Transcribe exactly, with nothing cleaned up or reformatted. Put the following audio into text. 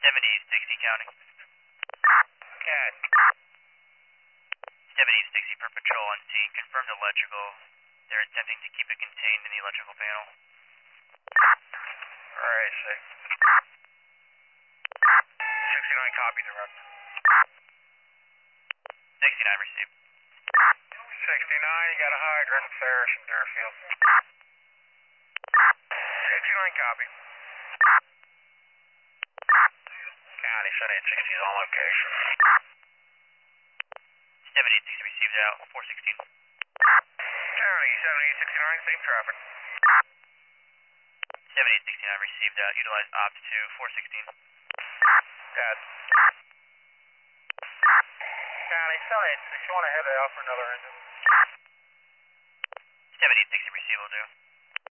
East Dixie County. Cat. seven East Dixie for patrol on scene. Confirmed electrical. They're attempting to keep it contained in the electrical panel. Alright, six. sixty-nine copy the rep. sixty-nine received. sixty-nine, you got a hydrant, Ferris and Deerfield. sixty-nine copy. County, seventy-eight sixty is on location. seventy-eight sixty received out, four sixteen. County, seventy-eight sixty-nine, same traffic. seventy-eight sixty-nine received out, utilize opt to four sixteen. Cat. County, seventy-eight sixty, you want to head out for another engine? seventy-eight sixty receive will do.